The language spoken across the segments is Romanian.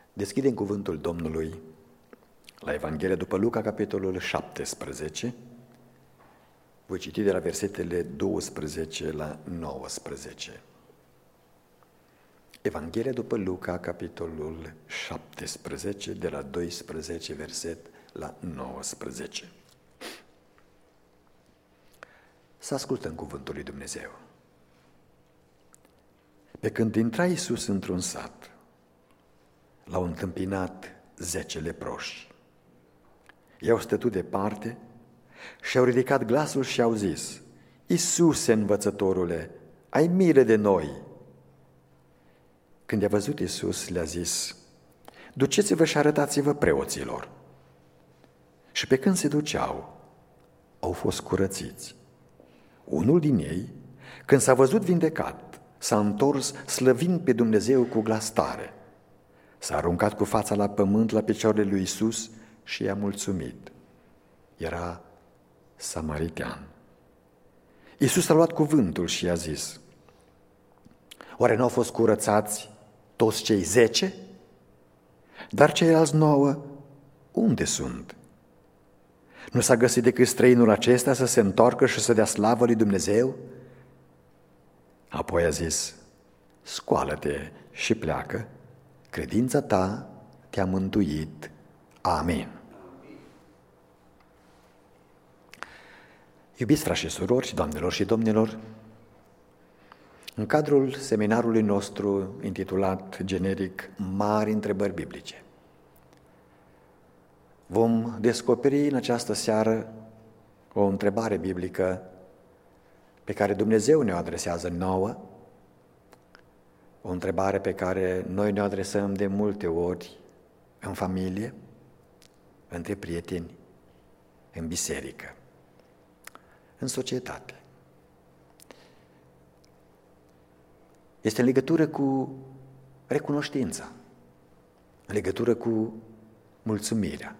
Deschidem cuvântul Domnului la Evanghelia după Luca, capitolul 17. Voi citi de la versetele 12 la 19. Evanghelia după Luca, capitolul 17, de la 12 verset la 19. Să ascultăm cuvântul lui Dumnezeu. Pe când intra Iisus într-un sat, l-au întâmpinat 10 leproși. I-au stătut departe și-au ridicat glasul și au zis: Iisuse, învățătorule, ai milă de noi! Când i-a văzut Iisus, le-a zis: duceți-vă și arătați-vă preoților. Și pe când se duceau, au fost curățiți. Unul din ei, când s-a văzut vindecat, s-a întors slăvind pe Dumnezeu cu glas tare. S-a aruncat cu fața la pământ la picioarele lui Iisus și i-a mulțumit. Era samaritean. Iisus a luat cuvântul și i-a zis: oare nu au fost curățați toți cei 10? Dar ceilalți 9, unde sunt? Nu s-a găsit decât străinul acesta să se întoarcă și să dea slavă lui Dumnezeu? Apoi a zis: scoală-te și pleacă, credința ta te-a mântuit. Amin. Iubiți frați și surori, doamnelor și domnilor, în cadrul seminarului nostru intitulat generic Mari întrebări biblice, vom descoperi în această seară o întrebare biblică pe care Dumnezeu ne-o adresează nouă, o întrebare pe care noi ne adresăm de multe ori în familie, între prieteni, în biserică, în societate. Este în legătură cu recunoștința, în legătură cu mulțumirea.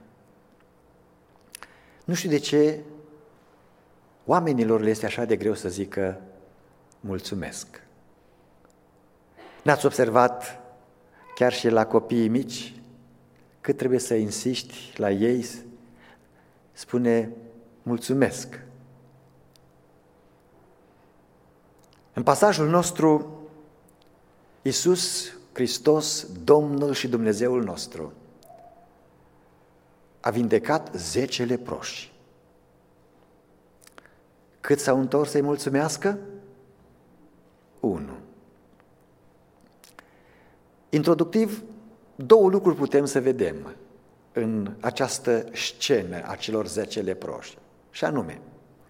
Nu știu de ce oamenilor le este așa de greu să zică mulțumesc. N-ați observat chiar și la copiii mici cât trebuie să insiști la ei, spune mulțumesc. În pasajul nostru, Iisus Hristos, Domnul și Dumnezeul nostru, a vindecat 10 leproși. Cât s-au întors să-i mulțumească? 1. Introductiv, 2 lucruri putem să vedem în această scenă a celor 10 leproși. Și anume,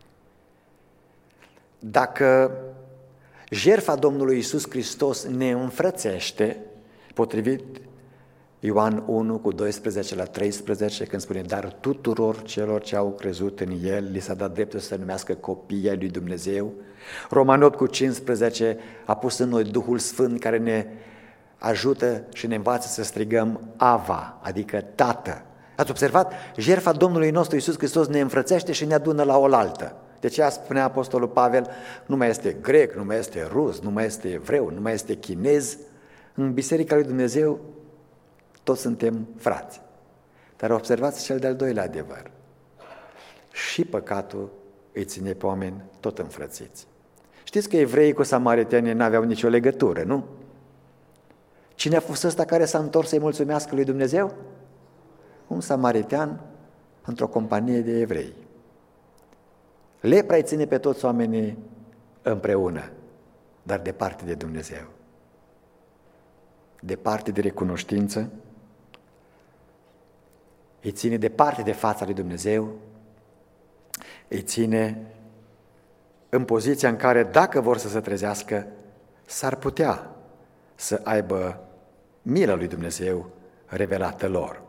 dacă jertfa Domnului Iisus Hristos ne înfrățește, potrivit Ioan 1 cu 12 la 13, când spune: dar tuturor celor ce au crezut în El li s-a dat dreptul să se numească copii ai lui Dumnezeu. Roman 8 cu 15 a pus în noi Duhul Sfânt care ne ajută și ne învață să strigăm Ava, adică Tată. Ați observat? Jertfa Domnului nostru Iisus Hristos ne înfrățește și ne adună la oaltă. De ce spunea Apostolul Pavel: nu mai este grec, nu mai este rus, nu mai este evreu, nu mai este chinez. În Biserica lui Dumnezeu toți suntem frați. Dar observați cel de-al doilea adevăr. Și păcatul îi ține pe oameni tot înfrățiți. Știți că evreii cu samaritenii n-aveau nicio legătură, nu? Cine a fost ăsta care s-a întors să-i mulțumească lui Dumnezeu? Un samaritean într-o companie de evrei. Lepra îi ține pe toți oamenii împreună, dar departe de Dumnezeu. Departe de recunoștință, îi ține departe de fața lui Dumnezeu, îi ține în poziția în care, dacă vor să se trezească, s-ar putea să aibă mila lui Dumnezeu revelată lor.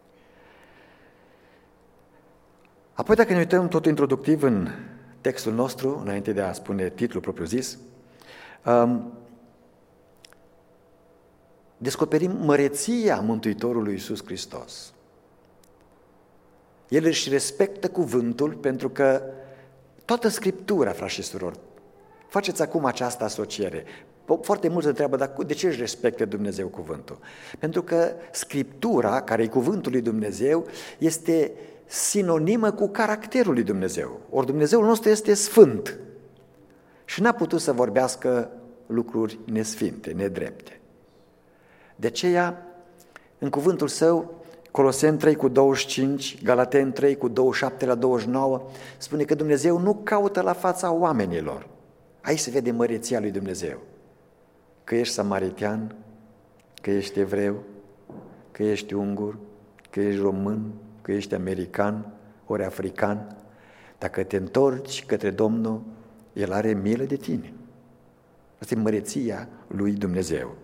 Apoi, dacă ne uităm tot introductiv în textul nostru, înainte de a spune titlul propriu-zis, descoperim măreția Mântuitorului Iisus Hristos. El își respectă cuvântul pentru că toată Scriptura, frați și surori, faceți acum această asociere. Foarte mulți se întreabă, dar de ce își respectă Dumnezeu cuvântul? Pentru că Scriptura, care e cuvântul lui Dumnezeu, este sinonimă cu caracterul lui Dumnezeu. Ori Dumnezeul nostru este sfânt și n-a putut să vorbească lucruri nesfinte, nedrepte. De aceea, în cuvântul său, Coloseni 3:25, Galateni 3:27-29, spune că Dumnezeu nu caută la fața oamenilor. Aici se vede măreția lui Dumnezeu. Că ești samaritean, că ești evreu, că ești ungur, că ești român, că ești american, ori african, dacă te întorci către Domnul, El are milă de tine. Asta e măreția lui Dumnezeu.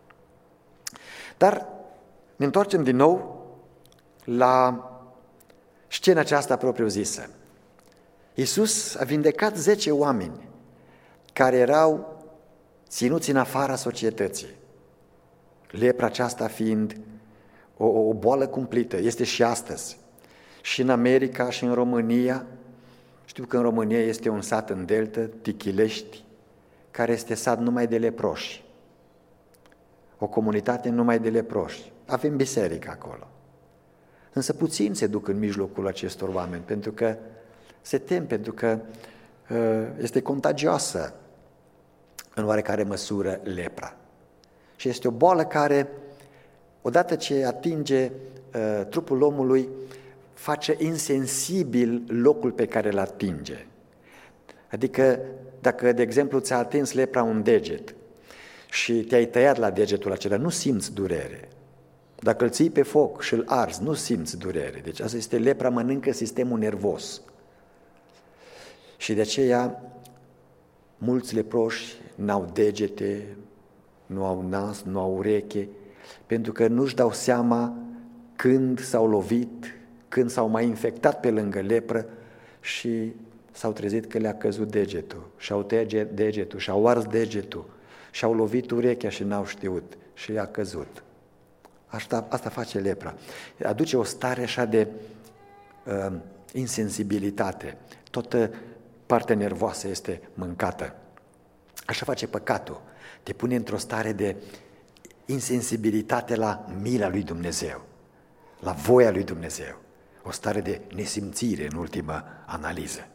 Dar ne întoarcem din nou la scena aceasta propriu-zisă. Iisus a vindecat 10 oameni care erau ținuți în afara societății. Lepra aceasta fiind o boală cumplită, este și astăzi. Și în America și în România, știu că în România este un sat în delta, Tichilești, care este sat numai de leproși. O comunitate numai de leproși. Avem biserică acolo. Însă puțini se duc în mijlocul acestor oameni, pentru că se tem, pentru că este contagioasă în oarecare măsură lepra. Și este o boală care, odată ce atinge trupul omului, face insensibil locul pe care îl atinge. Adică, dacă, de exemplu, ți-a atins lepra un deget și te-ai tăiat la degetul acela, nu simți durere. Dacă îl ții pe foc și îl arzi, nu simți durere. Deci asta este lepra, mănâncă sistemul nervos. Și de aceea, mulți leproși n-au degete, nu au nas, nu au ureche, pentru că nu-și dau seama când s-au lovit, când s-au mai infectat pe lângă lepră și s-au trezit că le-a căzut degetul și-au tăiat degetul și-au ars degetul și-au lovit urechea și n-au știut și le-a căzut. Asta face lepra. Aduce o stare așa de insensibilitate. Toată partea nervoasă este mâncată. Așa face păcatul. Te pune într-o stare de insensibilitate la mila lui Dumnezeu, la voia lui Dumnezeu. O stare de nesimțire în ultimă analiză.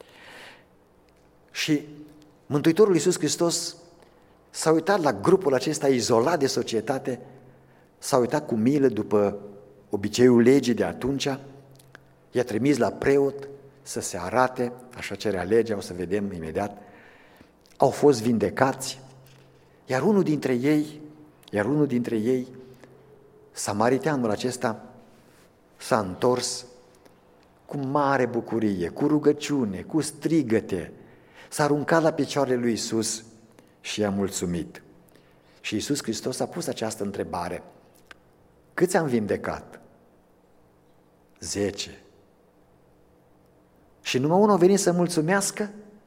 Și Mântuitorul Iisus Hristos s-a uitat la grupul acesta izolat de societate, s-a uitat cu milă după obiceiul legii de atunci, i-a trimis la preot să se arate, așa cerea legea, o să vedem imediat, au fost vindecați, iar unul dintre ei, samariteanul acesta, s-a întors cu mare bucurie, cu rugăciune, cu strigăte, s-a aruncat la picioarele lui Iisus și i-a mulțumit. Și Iisus Hristos a pus această întrebare: câți am vindecat? 10. Și numai unul a venit să mulțumească?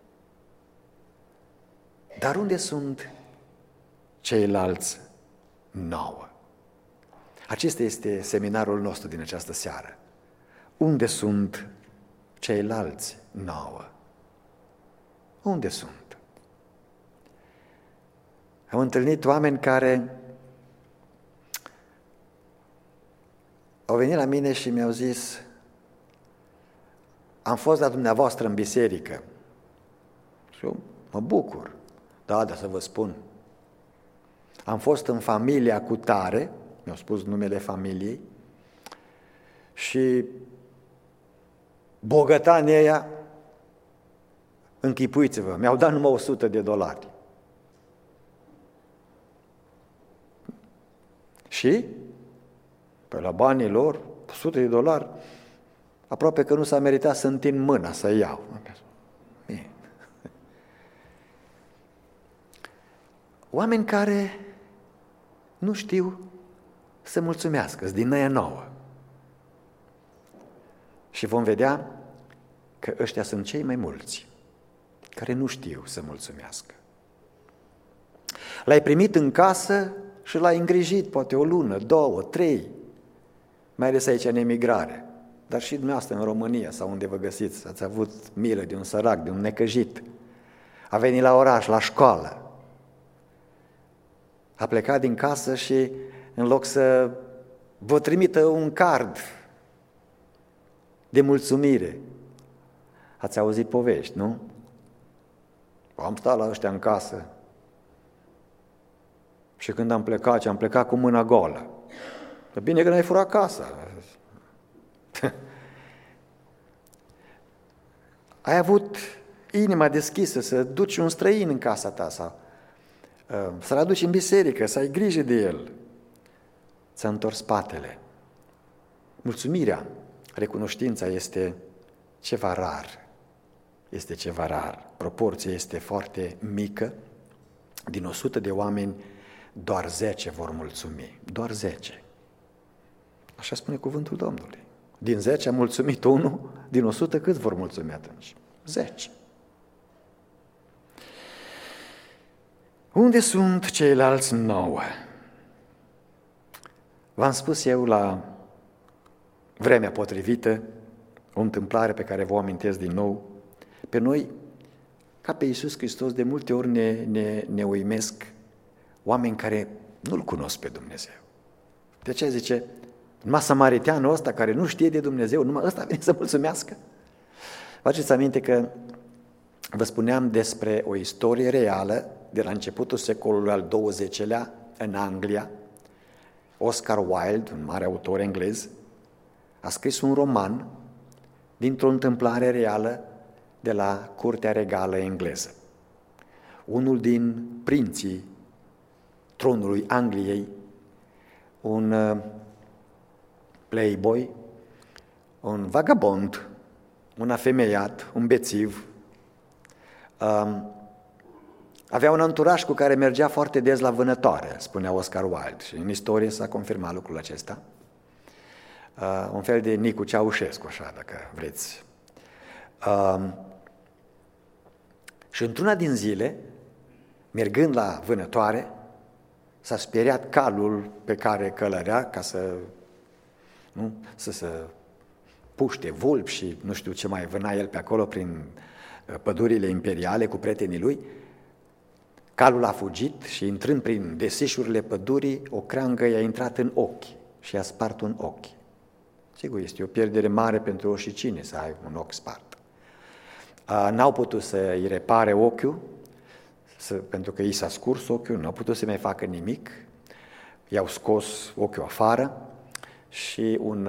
Dar unde sunt ceilalți 9? Acesta este seminarul nostru din această seară. Unde sunt ceilalți 9? Unde sunt? Am întâlnit oameni care au venit la mine și mi-au zis: am fost la dumneavoastră în biserică. Și eu mă bucur. Da, să vă spun. Am fost în familia cutare, mi-au spus numele familiei, și bogătanii ăia, închipuiți-vă, mi-au dat numai $100. Și? Păi la banii lor, $100, aproape că nu s-a meritat să întind mâna să iau. Oameni care nu știu să mulțumească, din aia 9. Și vom vedea că ăștia sunt cei mai mulți care nu știu să mulțumească. L-ai primit în casă și l-ai îngrijit poate o lună, 2, 3, mai ales aici în emigrare, dar și dumneavoastră în România sau unde vă găsiți, ați avut milă de un sărac, de un necăjit, a venit la oraș, la școală A plecat din casă și în loc să vă trimită un card de mulțumire, ați auzit povești, nu? Am stat la ăștia în casă și când am plecat cu mâna goală. Bine că n-ai furat casa. Ai avut inima deschisă să duci un străin în casa ta sau să-l aduci în biserică, să ai grijă de el. Ți-a întors spatele. Mulțumirea, recunoștința este ceva rar. Este ceva rar. Proporția este foarte mică. Din 100 de oameni, doar 10 vor mulțumi. Doar 10. Așa spune cuvântul Domnului. Din 10 a mulțumit unul, din 100 câți vor mulțumi atunci? 10. Unde sunt ceilalți 9? V-am spus eu la vremea potrivită, o întâmplare pe care vă amintesc din nou. Pe noi, ca pe Iisus Hristos, de multe ori ne uimesc oameni care nu-L cunosc pe Dumnezeu. De ce zice, numai samariteanul ăsta care nu știe de Dumnezeu, numai ăsta vine să mulțumească? Faceți aminte că vă spuneam despre o istorie reală de la începutul secolului al XX-lea în Anglia. Oscar Wilde, un mare autor englez, a scris un roman dintr-o întâmplare reală de la curtea regală engleză. Unul din prinții tronului Angliei, un playboy, un vagabond, un afemeiat, un bețiv, avea un anturaj cu care mergea foarte des la vânătoare, spunea Oscar Wilde, și în istorie s-a confirmat lucrul acesta. Un fel de Nicu Ceaușescu, așa, dacă vreți. Și într-una din zile, mergând la vânătoare, s-a speriat calul pe care călărea ca să puște vulpi și nu știu ce mai vâna el pe acolo prin pădurile imperiale cu prietenii lui. Calul a fugit și intrând prin desișurile pădurii, o creangă i-a intrat în ochi și i-a spart un ochi. Sigur, este o pierdere mare pentru oricine să ai un ochi spart. N-au putut să-i repare ochiul, pentru că i s-a scurs ochiul, n-au putut să mai facă nimic, i-au scos ochiul afară și un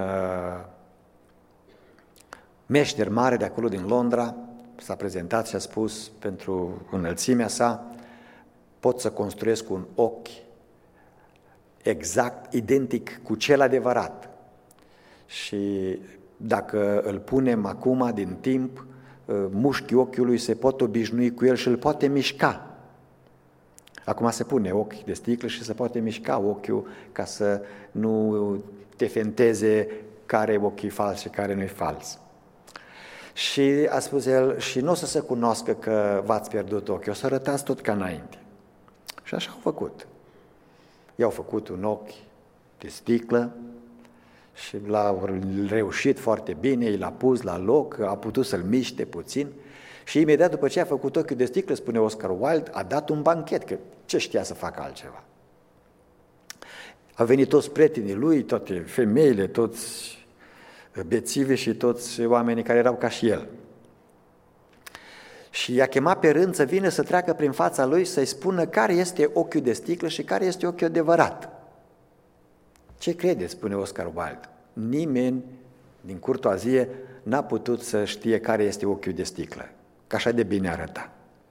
meșter mare de acolo din Londra s-a prezentat și a spus pentru înălțimea sa, pot să construiesc un ochi exact, identic cu cel adevărat. Și dacă îl punem acum din timp, mușchii ochiului se pot obișnui cu el și îl poate mișca. Acum se pune ochi de sticlă și se poate mișca ochiul ca să nu te fenteze care e ochii fals și care nu e fals. Și a spus el, și nu o să se cunoască că v-ați pierdut ochii, o să arătați tot ca înainte. Și așa au făcut. I-au făcut un ochi de sticlă și l-au reușit foarte bine, i l-a pus la loc, a putut să-l miște puțin și imediat după ce a făcut ochiul de sticlă, spune Oscar Wilde, a dat un banchet, că ce știa să facă altceva. Au venit toți prietenii lui, toate femeile, toți bețive și toți oamenii care erau ca și el. Și i-a chemat pe rând să vină să treacă prin fața lui să-i spună care este ochiul de sticlă și care este ochiul adevărat. Ce credeți, spune Oscar Wilde? Nimeni din curtoazie n-a putut să știe care este ochiul de sticlă, că așa de bine arăta.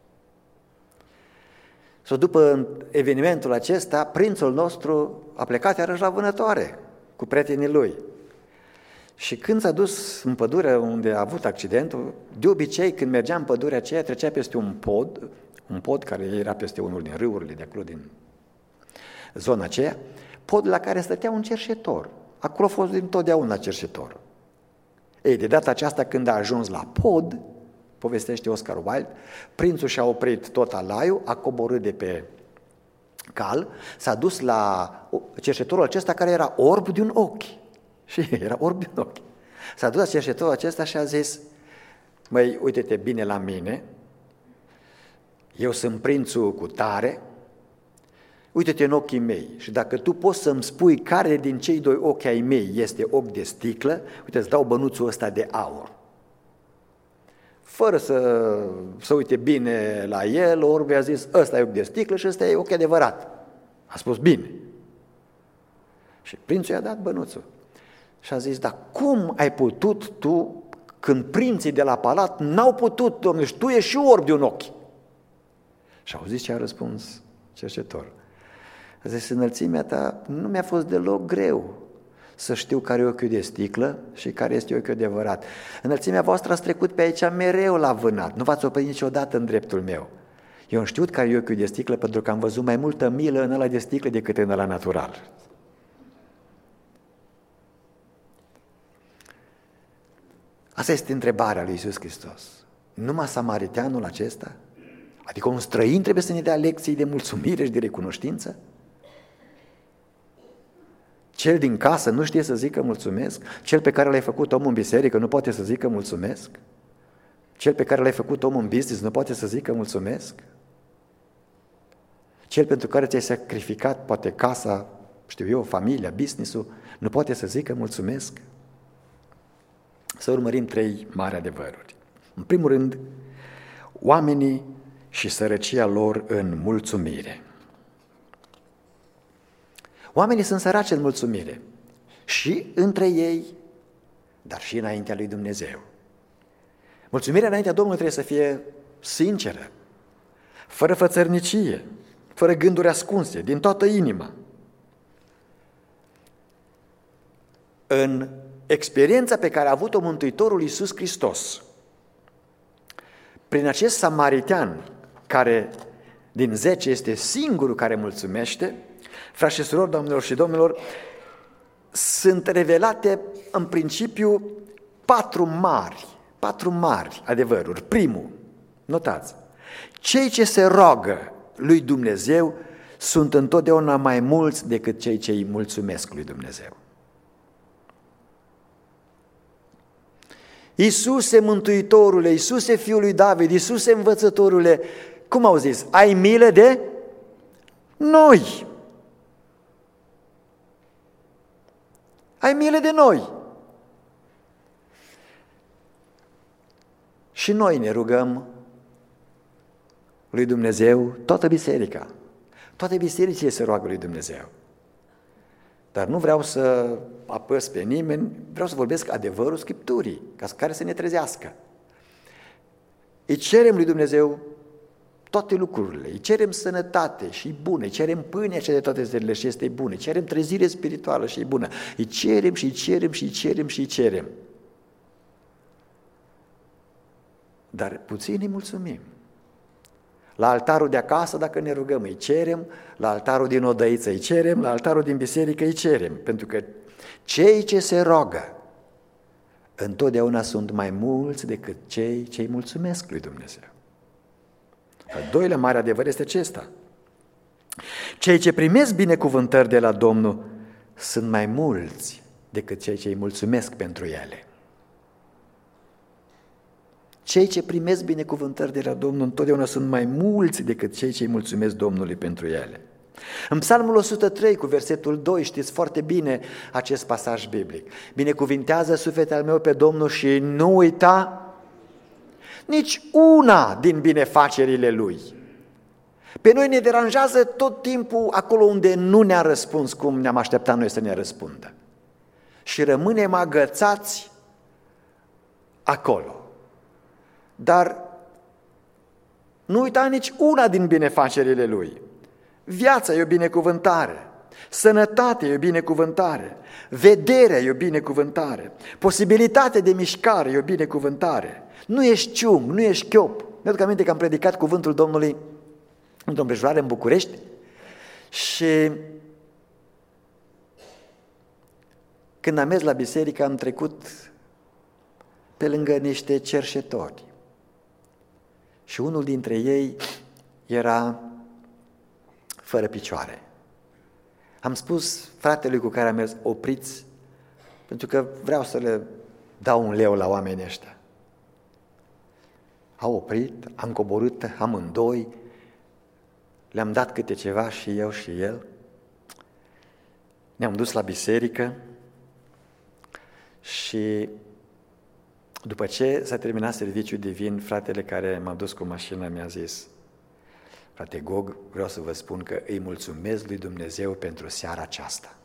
Și după evenimentul acesta, prințul nostru a plecat iarăși la vânătoare cu prietenii lui. Și când s-a dus în pădure unde a avut accidentul, de obicei când mergea în pădurea aceea, trecea peste un pod care era peste unul din râurile de acolo din zona aceea, pod la care stătea un cerșetor. Acolo a fost dintotdeauna cerșetor. Ei, de data aceasta când a ajuns la pod, povestește Oscar Wilde, prințul și-a oprit tot alaiul, a coborât de pe cal, s-a dus la cerșetorul acesta care era orb de un ochi. Și era orb de un ochi. S-a dus la cerșetorul acesta și a zis, măi, uite-te bine la mine, eu sunt prințul cu tare, uite-te în ochii mei și dacă tu poți să-mi spui care din cei doi ochi ai mei este ochi de sticlă, uite, îți dau bănuțul ăsta de aur. Fără să uite bine la el, orbi a zis, ăsta e ochi de sticlă și ăsta e ochi adevărat. A spus bine. Și prințul i-a dat bănuțul. Și a zis, dar cum ai putut tu, când prinții de la palat n-au putut, domnule, și tu ești și orb de un ochi? Și auziți ce a răspuns cercetorul? A zis, înălțimea ta nu mi-a fost deloc greu să știu care e ochiul de sticlă și care este ochiul adevărat. Înălțimea voastră ați trecut pe aici mereu la vânat, nu v-ați oprit niciodată în dreptul meu. Eu am știut care e ochiul de sticlă pentru că am văzut mai multă milă în ăla de sticlă decât în ăla natural. Asta este întrebarea lui Iisus Hristos. Numai samariteanul acesta? Adică un străin trebuie să ne dea lecții de mulțumire și de recunoștință? Cel din casă nu știe să zică mulțumesc? Cel pe care l-ai făcut om în biserică nu poate să zică mulțumesc? Cel pe care l-ai făcut om în business nu poate să zică mulțumesc? Cel pentru care ți-ai sacrificat poate casa, știu eu, familia, business-ul, nu poate să zică mulțumesc? Să urmărim 3 mari adevăruri. În primul rând, oamenii și sărăcia lor în mulțumire. Oamenii sunt săraci în mulțumire și între ei, dar și înaintea lui Dumnezeu. Mulțumirea înaintea Domnului trebuie să fie sinceră, fără fățărnicie, fără gânduri ascunse, din toată inima. În experiența pe care a avut-o Mântuitorul Iisus Hristos, prin acest samaritean care din 10 este singurul care mulțumește, frați și surori, doamnelor și domnilor, sunt revelate în principiu 4 mari adevăruri. Primul, notați, cei ce se roagă lui Dumnezeu sunt întotdeauna mai mulți decât cei ce îi mulțumesc lui Dumnezeu. Iisuse Mântuitorule, Iisuse Fiul lui David, Iisuse Învățătorule, cum au zis? Ai milă de noi! Ai milă de noi! Și noi ne rugăm lui Dumnezeu, toată biserica. Toate bisericile se roagă lui Dumnezeu. Dar nu vreau să apăs pe nimeni, vreau să vorbesc adevărul Scripturii, ca care să ne trezească. Îi cerem lui Dumnezeu toate lucrurile, îi cerem sănătate și bună, îi cerem pâinea cea de toate zilele și este bună, îi cerem trezire spirituală și bună, îi cerem și îi cerem și îi cerem și îi cerem. Dar puțin îi mulțumim. La altarul de acasă, dacă ne rugăm, îi cerem, la altarul din odăiță îi cerem, la altarul din biserică îi cerem, pentru că cei ce se roagă întotdeauna sunt mai mulți decât cei ce îi mulțumesc lui Dumnezeu. Al doilea mare adevăr este acesta. Cei ce primesc binecuvântări de la Domnul sunt mai mulți decât cei ce îi mulțumesc pentru ele. Cei ce primesc binecuvântări de la Domnul întotdeauna sunt mai mulți decât cei ce îi mulțumesc Domnului pentru ele. În Psalmul 103 cu versetul 2 știți foarte bine acest pasaj biblic. Binecuvintează sufletul meu pe Domnul și nu uita nici una din binefacerile Lui. Pe noi ne deranjează tot timpul acolo unde nu ne-a răspuns cum ne-am așteptat noi să ne răspundă. Și rămânem agățați acolo. Dar nu uita nici una din binefacerile Lui. Viața e o binecuvântare, sănătatea e o binecuvântare, vederea e o binecuvântare, posibilitatea de mișcare e o binecuvântare. Nu ești ciung, nu ești chiop. Mi-aduc aminte că am predicat cuvântul Domnului într-o împrejurare în București și când am mers la biserică am trecut pe lângă niște cerșetori și unul dintre ei era fără picioare. Am spus fratelui cu care am mers, opriți, pentru că vreau să le dau un leu la oamenii ăștia. Au oprit, am coborât amândoi, le-am dat câte ceva și eu și el. Ne-am dus la biserică și după ce s-a terminat serviciul divin, fratele care m-a dus cu mașina mi-a zis: frate Gog, vreau să vă spun că îi mulțumesc lui Dumnezeu pentru seara aceasta.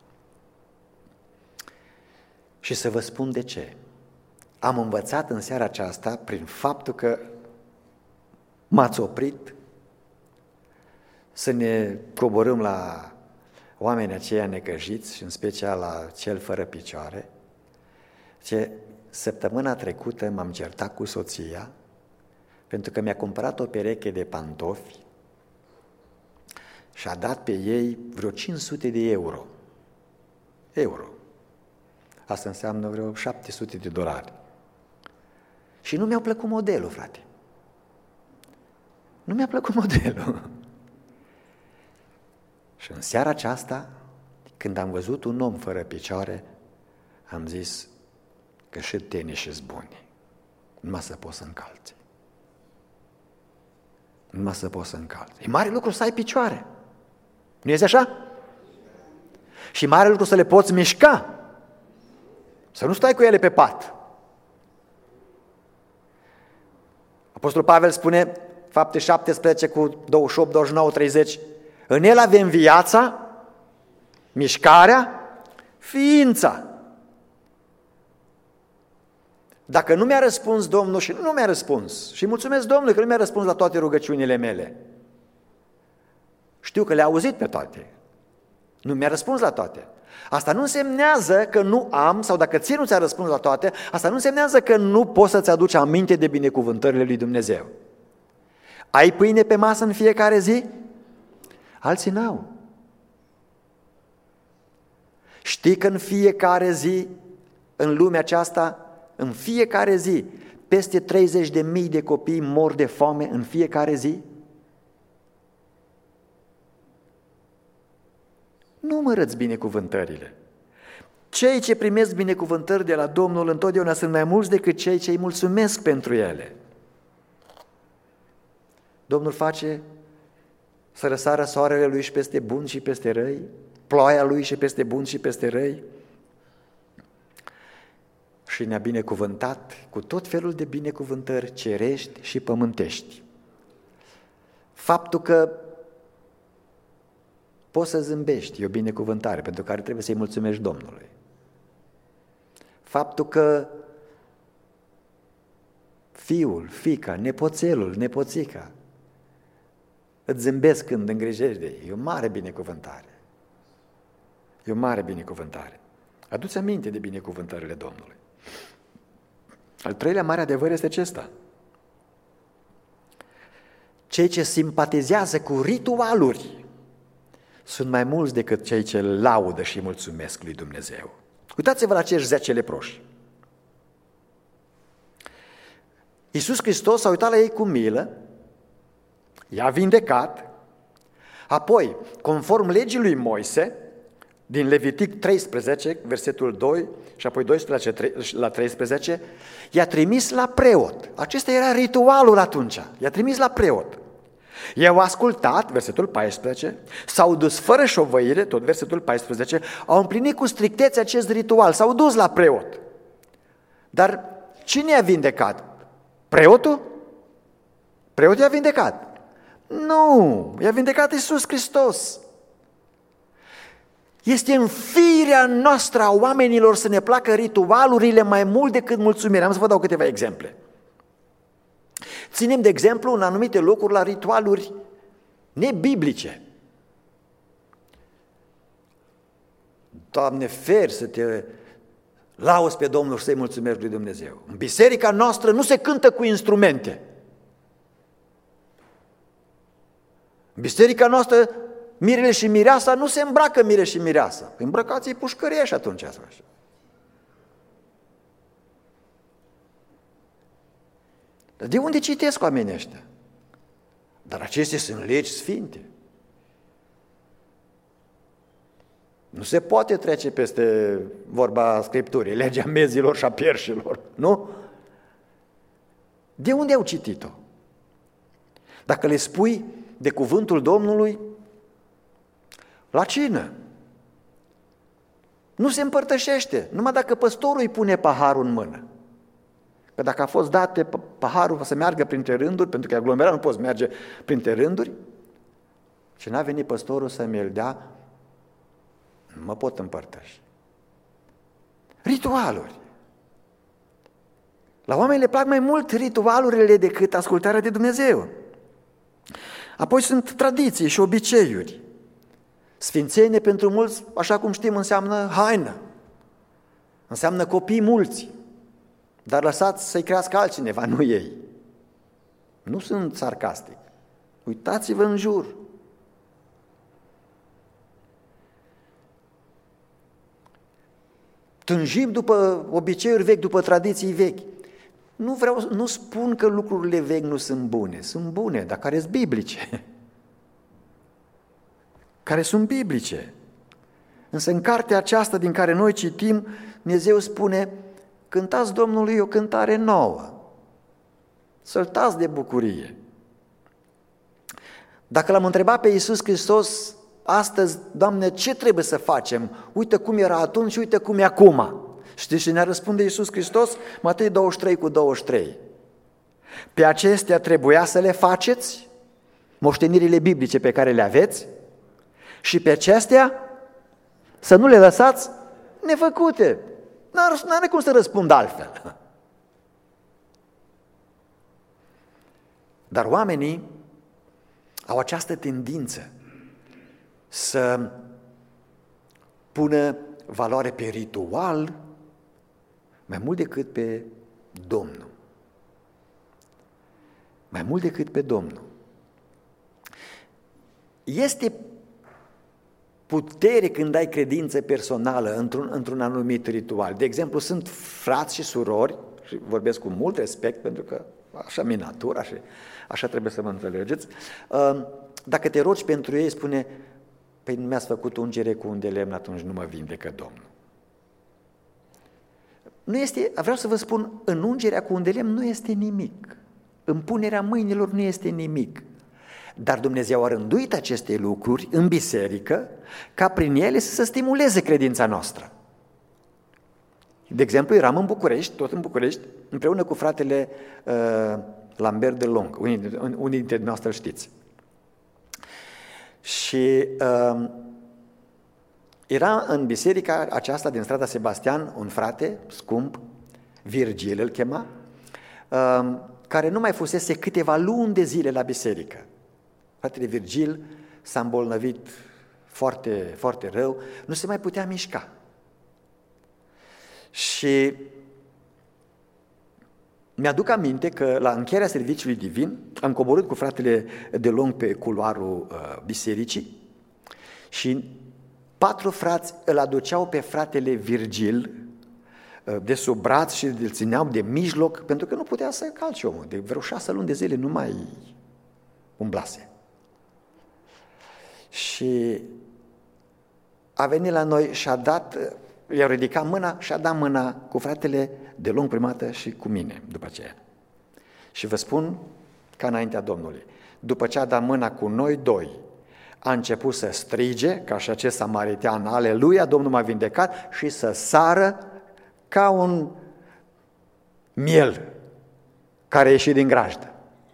Și să vă spun de ce. Am învățat în seara aceasta, prin faptul că m-ați oprit, să ne coborâm la oamenii aceia necăjiți și în special la cel fără picioare, ce săptămâna trecută m-am certat cu soția pentru că mi-a cumpărat o pereche de pantofi și a dat pe ei vreo 500 de euro. Asta înseamnă vreo $700. Și nu mi-a plăcut modelul, frate. Nu mi-a plăcut modelul. Și în seara aceasta, când am văzut un om fără picioare, am zis că și tenișii-s buni. Numai să poți să încalți. Numai să poți să încalți. E mare lucru să ai picioare. Nu este așa? Și mare lucru să le poți mișca. Să nu stai cu ele pe pat. Apostolul Pavel spune, Fapte 17 cu 28, 29, 30, în el avem viața, mișcarea, ființa. Dacă nu mi-a răspuns Domnul și nu mi-a răspuns, și mulțumesc Domnului că nu mi-a răspuns la toate rugăciunile mele, știu că le-a auzit pe toate, nu mi-a răspuns la toate. Asta nu însemnează că nu am, sau dacă ție nu ți-a răspuns la toate, asta nu însemnează că nu poți să-ți aduci aminte de binecuvântările lui Dumnezeu. Ai pâine pe masă în fiecare zi? Alții n-au. Știi că în fiecare zi, în lumea aceasta, în fiecare zi, peste 30.000 de copii mor de foame în fiecare zi? Numără-ți binecuvântările. Cei ce primesc binecuvântări de la Domnul întotdeauna sunt mai mulți decât cei ce îi mulțumesc pentru ele. Domnul face să răsară soarele Lui și peste buni și peste răi, ploaia Lui și peste buni și peste răi, și ne-a binecuvântat cu tot felul de binecuvântări cerești și pământești. Faptul că poți să zâmbești e o binecuvântare pentru care trebuie să-i mulțumești Domnului. Faptul că fiul, fiica, nepoțelul, nepoțica îți zâmbesc când îngrijești de ei, e o mare binecuvântare. E o mare binecuvântare. Adu-ți aminte de binecuvântările Domnului. Al treilea mare adevăr este acesta. Cei ce simpatizează cu ritualuri sunt mai mulți decât cei ce laudă și mulțumesc lui Dumnezeu. Uitați-vă la acești 10 leproși. Iisus Hristos s-a uitat la ei cu milă, i-a vindecat, apoi, conform legii lui Moise, din Levitic 13, versetul 2 și apoi 12 la 13, i-a trimis la preot. Acesta era ritualul atunci. I-a trimis la preot. I-au ascultat, versetul 14, s-au dus fără șovăire, tot versetul 14, au împlinit cu strictețe acest ritual, s-au dus la preot. Dar cine i-a vindecat? Preotul? Preotul i-a vindecat? Nu, i-a vindecat Iisus Hristos. Este în firea noastră a oamenilor să ne placă ritualurile mai mult decât mulțumirea. Am să vă dau câteva exemple. Ținem de exemplu în anumite locuri la ritualuri nebiblice. Doamne, feri să te lauzi pe Domnul și să-i mulțumești lui Dumnezeu. În biserica noastră nu se cântă cu instrumente. În biserica noastră mirele și mireasa nu se îmbracă mire și mireasa. Îmbrăcați-i pușcărieși atunci. Dar de unde citesc oamenii ăștia? Dar acestea sunt legi sfinte. Nu se poate trece peste vorba Scripturii, legea mezilor și a perșilor, nu? De unde au citit-o? Dacă le spui de cuvântul Domnului la cină. Nu se împărtășește, numai dacă păstorul îi pune paharul în mână. Că dacă a fost dat paharul să meargă printre rânduri, pentru că aglomerat nu poți merge printre rânduri, și n-a venit păstorul să mi-l dea, nu mă pot împărtăși. Ritualuri. La oameni le plac mai mult ritualurile decât ascultarea de Dumnezeu. Apoi sunt tradiții și obiceiuri. Sfințenie pentru mulți, așa cum știm, înseamnă haină. Înseamnă copii mulți. Dar lăsați să-i crească altcineva, nu ei. Nu sunt sarcastic. Uitați-vă în jur. Tânjim după obiceiuri vechi, după tradiții vechi. Nu spun că lucrurile vechi nu sunt bune. Sunt bune, dar care sunt biblice. Care sunt biblice. Însă în cartea aceasta din care noi citim, Dumnezeu spune: cântați Domnului o cântare nouă, săltați de bucurie. Dacă l-am întrebat pe Iisus Hristos astăzi: Doamne, ce trebuie să facem? Uite cum era atunci și uite cum e acum. Știți ce ne răspunde Iisus Hristos? Matei 23:23. Pe acestea trebuia să le faceți, moștenirile biblice pe care le aveți, și pe acestea să nu le lăsați nefăcute. N-are cum să răspund altfel. Dar oamenii au această tendință să pună valoare pe ritual mai mult decât pe Domnul. Mai mult decât pe Domnul. Este putere când ai credință personală într-un anumit ritual. De exemplu, sunt frați și surori, și vorbesc cu mult respect pentru că așa mi-e natura și așa trebuie să mă înțelegeți. Dacă te rogi pentru ei, spune: păi nu mi-ați făcut ungere cu un de lemn, atunci nu mă vindecă Domnul. Vreau să vă spun, în ungerea cu un de lemn nu este nimic. În punerea mâinilor nu este nimic. Dar Dumnezeu a rânduit aceste lucruri în biserică ca prin ele să stimuleze credința noastră. De exemplu, eram în București, tot în București, împreună cu fratele Lambert de Long, unii dintre noastre știți. Și era în biserica aceasta din strada Sebastian un frate scump, Virgil îl chema, care nu mai fusese câteva luni de zile la biserică. Fratele Virgil s-a îmbolnăvit foarte, foarte rău, nu se mai putea mișca. Și mi-aduc aminte că la încheierea serviciului divin am coborât cu fratele de Long pe culoarul bisericii și 4 frați îl aduceau pe fratele Virgil de sub braț și îl țineau de mijloc, pentru că nu putea să calce omul. De vreo 6 luni de zile nu mai umblase. Și a venit la noi și i-a ridicat mâna și a dat mâna cu fratele de Long prima dată și cu mine după aceea. Și vă spun ca înaintea Domnului, după ce a dat mâna cu noi doi, a început să strige, ca și acest samaritean: aleluia, Domnul m-a vindecat, și să sară ca un miel care a ieșit din grajdă.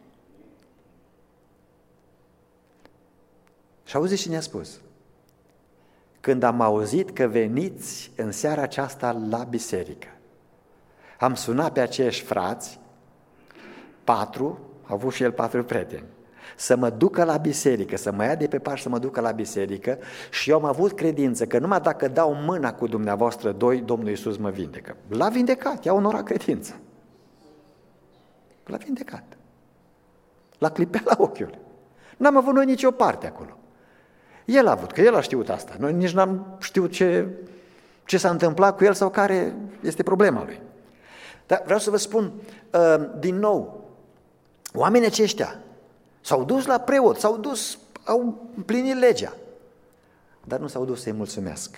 Și auziți ce ne-a spus? Când am auzit că veniți în seara aceasta la biserică, am sunat pe acești frați, 4, a avut și el 4 prieteni, să mă ducă la biserică, să mă ia de pe pași să mă ducă la biserică, și eu am avut credință că numai dacă dau mâna cu dumneavoastră doi, Domnul Iisus mă vindecă. L-a vindecat, i-a onorat credința. L-a vindecat. L-a clipea la ochiul. N-am avut noi nicio parte acolo. El a avut, că el a știut asta. Noi nici n-am știut ce s-a întâmplat cu el sau care este problema lui. Dar vreau să vă spun din nou, oamenii aceștia s-au dus la preot, au împlinit legea, dar nu s-au dus să-i mulțumească.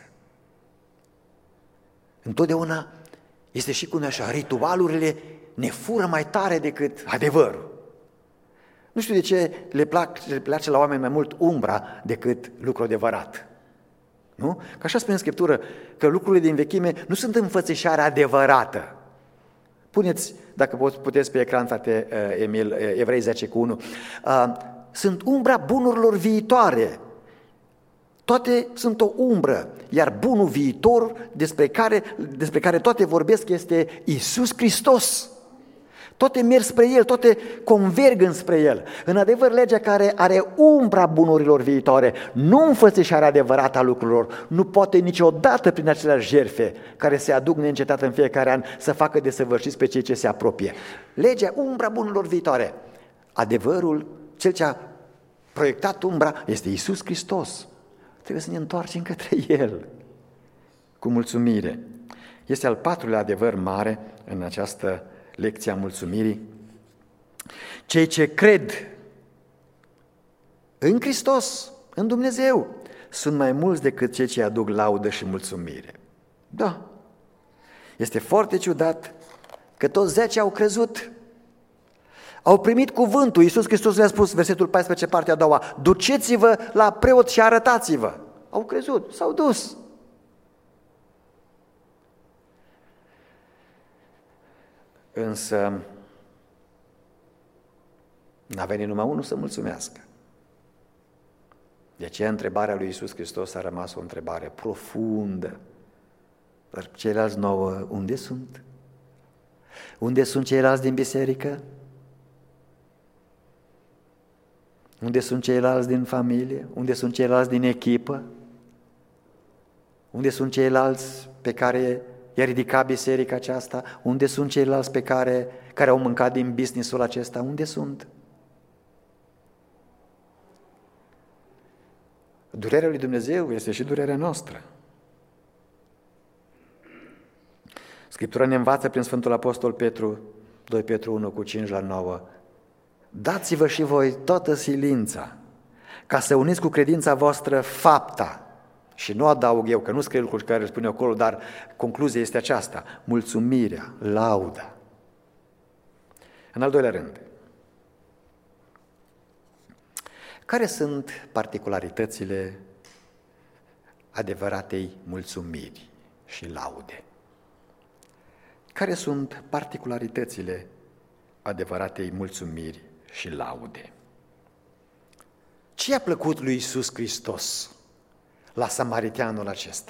Întotdeauna este și cum așa, ritualurile ne fură mai tare decât adevărul. Nu știu de ce le place la oameni mai mult umbra decât lucrul adevărat. Nu? Că așa spune în Scriptură, că lucrurile din vechime nu sunt înfățișarea adevărată. Puneți, dacă puteți pe ecran, frate Emil, Evrei 10:1. Sunt umbra bunurilor viitoare. Toate sunt o umbră, iar bunul viitor despre care toate vorbesc este Iisus Hristos. Toate merg spre El, toate converg înspre El. În adevăr, legea care are umbra bunurilor viitoare, nu înfățișarea adevărată a lucrurilor, nu poate niciodată prin aceleași jertfe care se aduc neîncetat în fiecare an să facă desăvârșiți pe cei ce se apropie. Legea, umbra bunurilor viitoare. Adevărul, cel ce a proiectat umbra, este Iisus Hristos. Trebuie să ne întoarcem către El cu mulțumire. Este al patrulea adevăr mare în această lecție a mulțumirii. Cei ce cred în Hristos, în Dumnezeu, sunt mai mulți decât cei ce aduc laudă și mulțumire. Da, este foarte ciudat că toți 10 au crezut. Au primit cuvântul. Iisus Hristos le-a spus, versetul 14, partea a doua, duceți-vă la preot și arătați-vă. Au crezut, s-au dus. Însă n-a venit numai unul să mulțumească. De aceea întrebarea lui Iisus Hristos a rămas o întrebare profundă. Dar ceilalți 9, unde sunt? Unde sunt ceilalți din biserică? Unde sunt ceilalți din familie? Unde sunt ceilalți din echipă? Unde sunt ceilalți pe care i-a ridicat biserica aceasta? Unde sunt ceilalți pe care au mâncat din business-ul acesta? Unde sunt? Durerea lui Dumnezeu este și durerea noastră. Scriptura ne învață prin Sfântul Apostol Petru, 2 Petru 1:5-9, dați-vă și voi toată silința, ca să uniți cu credința voastră fapta. Și nu adaug eu, că nu scrie lucruri care îl spune acolo, dar concluzia este aceasta, mulțumirea, lauda. În al doilea rând, care sunt particularitățile adevăratei mulțumiri și laude? Care sunt particularitățile adevăratei mulțumiri și laude? Ce i-a plăcut lui Iisus Hristos la samariteanul acesta?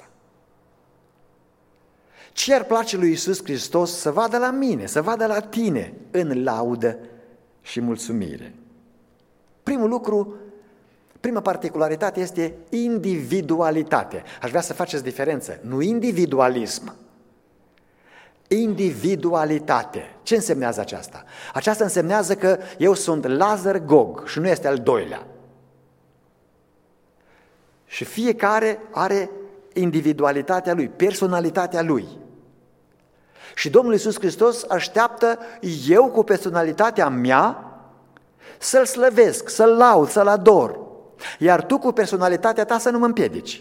Ce ar place lui Iisus Hristos să vadă la mine, să vadă la tine în laudă și mulțumire? Primul lucru, prima particularitate este individualitate. Aș vrea să faceți diferență, nu individualism. Individualitate. Ce însemnează aceasta? Aceasta însemnează că eu sunt Lazar Gog și nu este al doilea. Și fiecare are individualitatea lui, personalitatea lui. Și Domnul Iisus Hristos așteaptă eu cu personalitatea mea să-L slăvesc, să-L laud, să-L ador. Iar tu cu personalitatea ta să nu mă împiedici.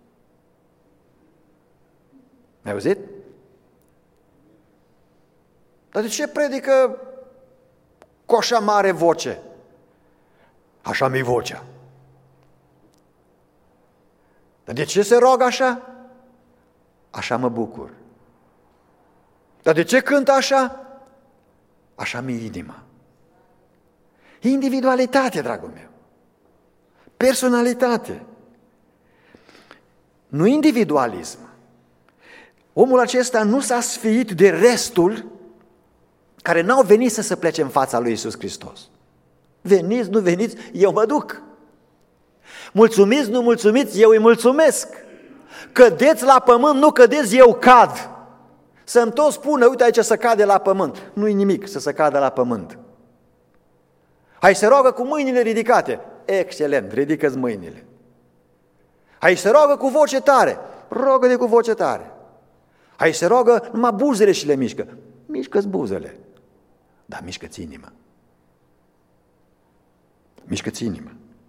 Mi-ai auzit? Dar de ce predică cu așa mare voce? Așa mi-i vocea. Dar de ce se roagă așa? Așa mă bucur. Dar de ce cântă așa? Așa mi-e inima. Individualitate, dragul meu. Personalitate. Nu individualism. Omul acesta nu s-a sfiit de restul care n-au venit să se plece în fața lui Iisus Hristos. Veniți, nu veniți, eu mă duc. Mulțumiți, nu mulțumiți, eu îi mulțumesc. Cădeți la pământ, nu cădeți, eu cad. Să-mi tot spună, uite aici să cade la pământ. Nu-i nimic să se cadă la pământ. Hai să roagă cu mâinile ridicate. Excelent, ridică-ți mâinile. Hai să roagă cu voce tare. Rogă-te cu voce tare. Hai să roagă, numai buzele și le mișcă. Mișcă-ți buzele. Dar mișcă-ți inima. Mișcă-ți inima.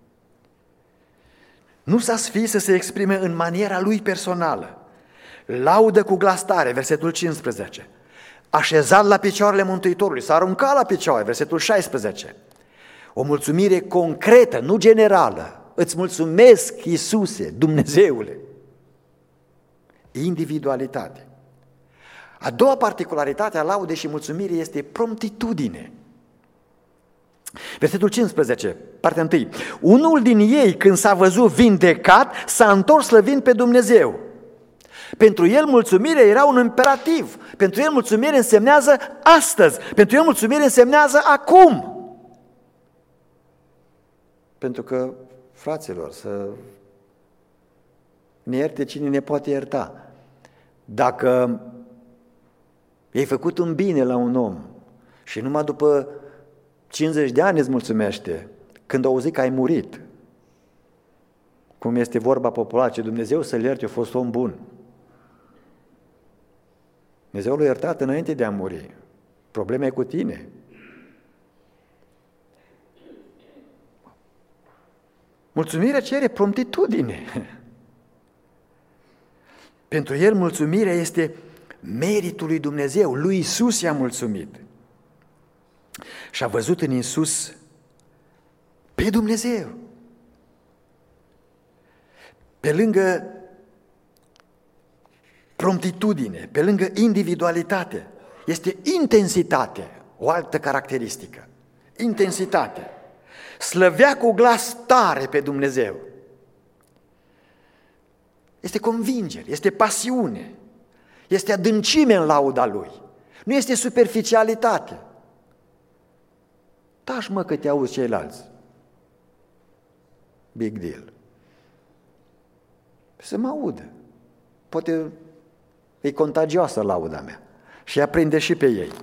Nu s-a sfiit să se exprime în maniera lui personală. Laudă cu glas tare, versetul 15. Așezat la picioarele Mântuitorului, s-a aruncat la picioare, versetul 16. O mulțumire concretă, nu generală. Îți mulțumesc, Iisuse, Dumnezeule. Individualitate. A doua particularitate a laudei și mulțumirii este promptitudine. Versetul 15, partea 1. Unul din ei, când s-a văzut vindecat, s-a întors slăvind pe Dumnezeu. Pentru el mulțumirea era un imperativ. Pentru el mulțumire însemnează astăzi. Pentru el mulțumire însemnează acum. Pentru că, fraților, să ne ierte cine ne poate ierta. Dacă i-ai făcut un bine la un om și numai după 50 de ani îți mulțumește, când auzi că ai murit, cum este vorba populară, ce Dumnezeu să-l ierte, a fost om bun. Dumnezeu l-a iertat înainte de a muri. Problema e cu tine. Mulțumirea cere promptitudine. Pentru el mulțumirea este meritul lui Dumnezeu. Lui Iisus i-a mulțumit. Și a văzut în Iisus pe Dumnezeu. Pe lângă promptitudine, pe lângă individualitate, este intensitate, o altă caracteristică. Intensitate. Slăvea cu glas tare pe Dumnezeu. Este convingere, este pasiune, este adâncime în lauda Lui. Nu este superficialitate. Taci mă că te auzi ceilalți. Big deal. Să mă audă. Poate e contagioasă lauda mea și aprinde și pe ei.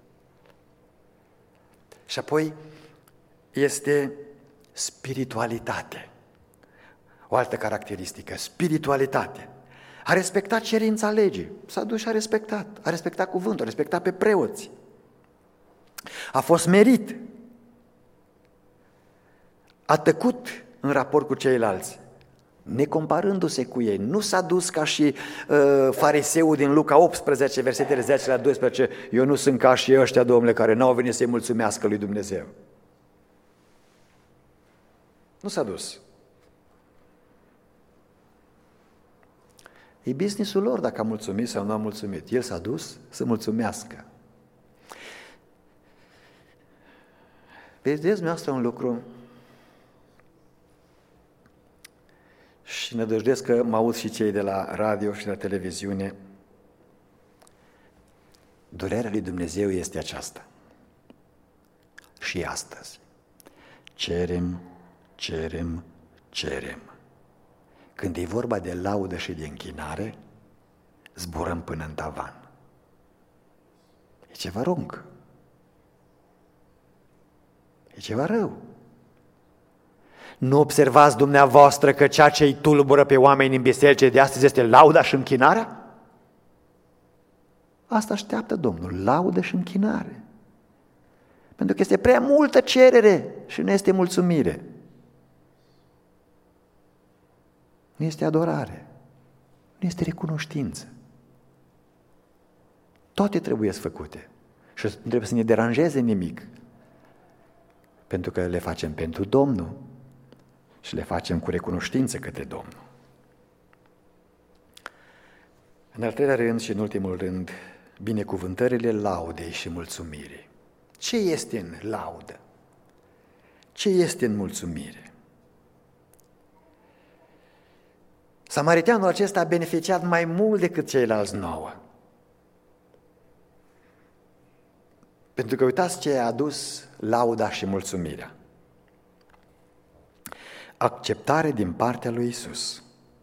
Și apoi este spiritualitate. O altă caracteristică, spiritualitate. A respectat cerința legii, s-a dus și a respectat cuvântul, a respectat pe preoți. A fost merit. A tăcut în raport cu ceilalți, necomparându-se cu ei. Nu s-a dus ca și fariseul din Luca 18, versetele 10 la 12, eu nu sunt ca și ăștia, Domnule, care n-au venit să-i mulțumească lui Dumnezeu. Nu s-a dus. E business-ul lor dacă a mulțumit sau nu a mulțumit. El s-a dus să mulțumească. Vedeți dumneavoastră un lucru și nădăjduiesc că mă aud și cei de la radio și de la televiziune. Durerea lui Dumnezeu este aceasta. Și astăzi. Cerem. Când e vorba de laudă și de închinare, zburăm până în tavan. E ceva rung. E ceva rău. Nu observați dumneavoastră că ceea ce îi tulbură pe oameni în biserice de astăzi este lauda și închinarea? Asta așteaptă Domnul, laudă și închinare. Pentru că este prea multă cerere și nu este mulțumire. Nu este adorare, nu este recunoștință. Toate trebuie făcute și nu trebuie să ne deranjeze nimic, pentru că le facem pentru Domnul și le facem cu recunoștință către Domnul. În al treilea rând și în ultimul rând, binecuvântările laudei și mulțumirii. Ce este în laudă? Ce este în mulțumire? Samariteanul acesta a beneficiat mai mult decât ceilalți 9. Pentru că uitați ce a adus lauda și mulțumirea. Acceptare din partea lui Iisus.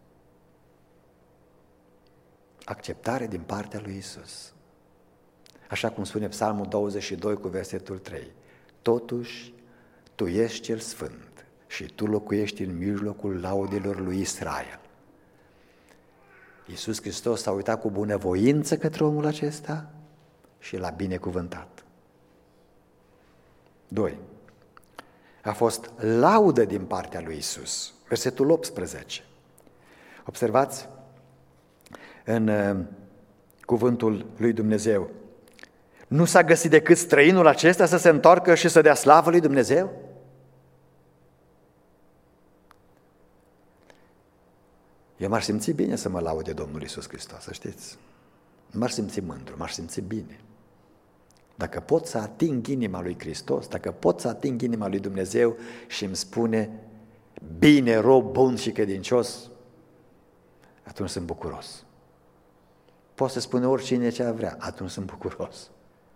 Acceptare din partea lui Iisus. Așa cum spune Psalmul 22 cu versetul 3. Totuși, Tu ești cel sfânt și Tu locuiești în mijlocul laudelor lui Israel. Iisus Hristos s-a uitat cu bunăvoință către omul acesta și l-a binecuvântat. 2. A fost laudă din partea lui Iisus. Versetul 18. Observați în cuvântul lui Dumnezeu. Nu s-a găsit decât străinul acesta să se întoarcă și să dea slavă lui Dumnezeu? Eu m-aș simți bine să mă laude Domnul Iisus Hristos, să știți. M-aș simți mândru, m-aș simți bine. Dacă pot să ating inima lui Hristos, dacă pot să ating inima lui Dumnezeu și îmi spune, bine, rob bun și credincios, atunci sunt bucuros. Pot să spune oricine ce vrea, atunci sunt bucuros.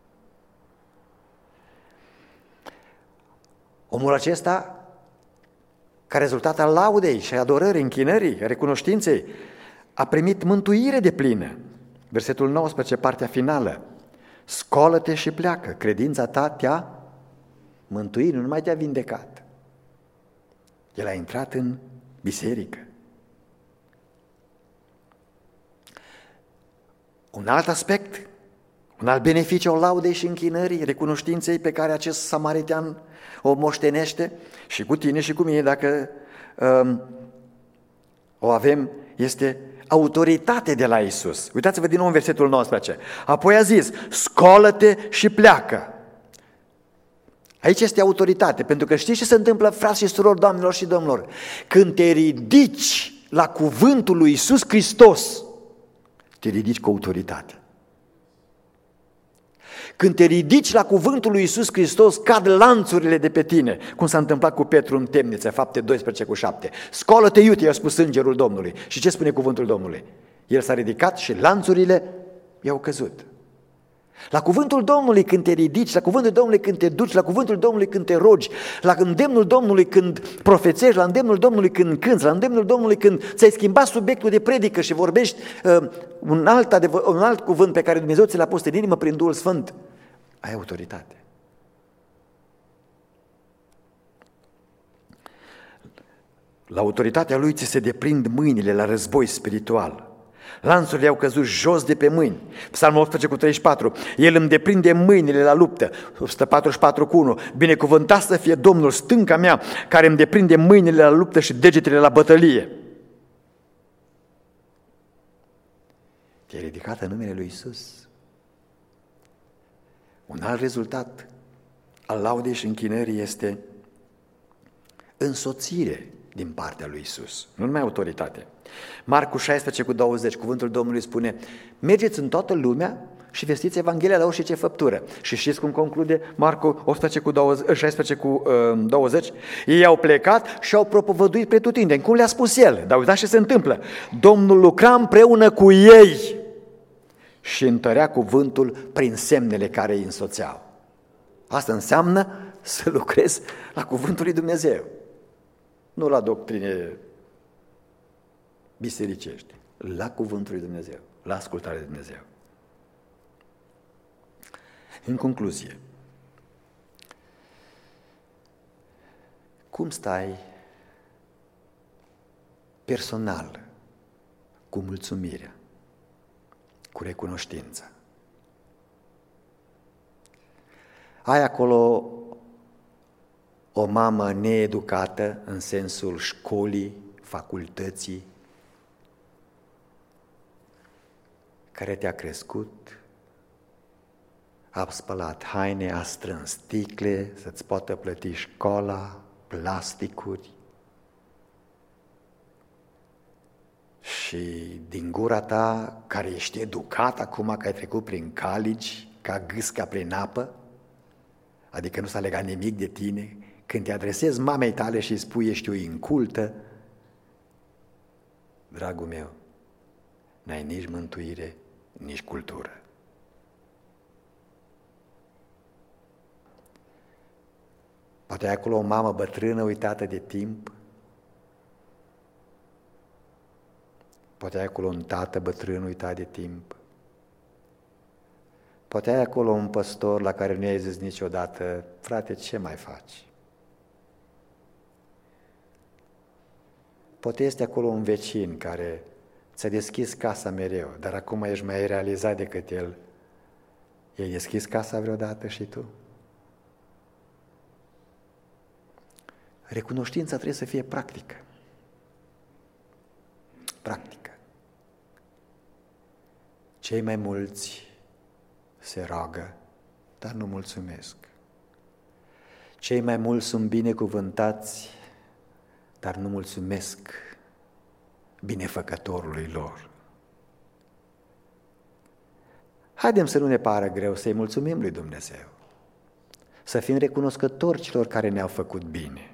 Omul acesta, ca rezultat al laudei și adorării, închinării, recunoștinței, a primit mântuire deplină. Versetul 19, partea finală. Scoală-te și pleacă, credința ta te-a mântuit, nu numai te-a vindecat. El a intrat în biserică. Un alt aspect, un alt beneficiu al laudei și închinării, recunoștinței pe care acest samaritean o moștenește și cu tine și cu mine, dacă o avem, este autoritate de la Iisus. Uitați-vă din nou în versetul 19. Apoi a zis, scoală-te și pleacă. Aici este autoritate, pentru că știți ce se întâmplă, frați și surori, doamnelor și domnilor? Când te ridici la cuvântul lui Iisus Hristos, te ridici cu autoritate. Când te ridici la cuvântul lui Iisus Hristos, cad lanțurile de pe tine, cum s-a întâmplat cu Petru în temniță, Fapte 12:7. Scoală-te, iute, i-a spus îngerul Domnului. Și ce spune cuvântul Domnului? El s-a ridicat și lanțurile i-au căzut. La cuvântul Domnului când te ridici, la cuvântul Domnului când te duci, la cuvântul Domnului când te rogi, la îndemnul Domnului când profețești, la îndemnul Domnului când cânți, la îndemnul Domnului când ți-ai schimbat subiectul de predică și vorbești un alt cuvânt pe care Dumnezeu ți l-a pus în inimă prin Duhul Sfânt, ai autoritate. La autoritatea Lui ți se deprind mâinile la război spiritual. Lanțurile au căzut jos de pe mâini. Psalmul 18:34. El îmi deprinde mâinile la luptă. 144:1. Binecuvântat să fie Domnul, stânca mea, care îmi deprinde mâinile la luptă și degetele la bătălie. Te-ai ridicat în numele lui Iisus. Un alt rezultat al laudei și închinării este însoțire din partea lui Iisus, nu numai autoritate. Marcu 16:20, cuvântul Domnului spune, mergeți în toată lumea și vestiți Evanghelia la orice făptură. Și știți cum conclude Marcu 16:20? Ei au plecat și au propovăduit pretutindeni, cum le-a spus el. Dar uitați ce se întâmplă. Domnul lucra împreună cu ei și întărea cuvântul prin semnele care îi însoțeau. Asta înseamnă să lucrezi la cuvântul lui Dumnezeu, nu la doctrine bisericești, la cuvântul lui Dumnezeu, la ascultarea lui Dumnezeu. În concluzie, cum stai personal cu mulțumirea, cu recunoștința? Ai acolo o mamă needucată în sensul școlii, facultății, care te-a crescut, a spălat haine, a strâns sticle să-ți poată plăti școala, plasticuri, și din gura ta, care ești educat acum că ai trecut prin college, ca gâsca prin apă, adică nu s-a legat nimic de tine, când te adresezi mamei tale și îi spui ești o incultă, dragul meu, n-ai nici mântuire, nici cultură. Poate ai acolo o mamă bătrână uitată de timp, poate ai acolo un tată bătrân uitat de timp, poate ai acolo un păstor la care nu i-ai zis niciodată, frate, ce mai faci? Poate este acolo un vecin care ți-a deschis casa mereu, dar acum ești mai realizat decât el. I-ai deschis casa vreodată și tu? Recunoștința trebuie să fie practică. Practică. Cei mai mulți se roagă, dar nu mulțumesc. Cei mai mulți sunt binecuvântați, dar nu mulțumesc binefăcătorului lor. Haidem să nu ne pară greu să-i mulțumim lui Dumnezeu, să fim recunoscători celor care ne-au făcut bine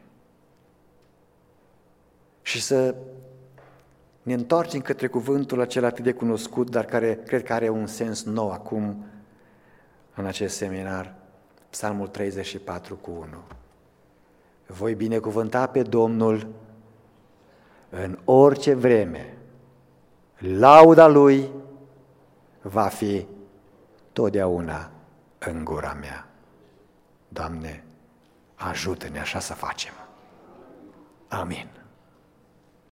și să ne întoarcem către cuvântul acela atât de cunoscut, dar care cred că are un sens nou acum în acest seminar, Psalmul 34:1. Voi binecuvânta pe Domnul în orice vreme, lauda Lui va fi totdeauna în gura mea. Doamne, ajută-ne așa să facem. Amin.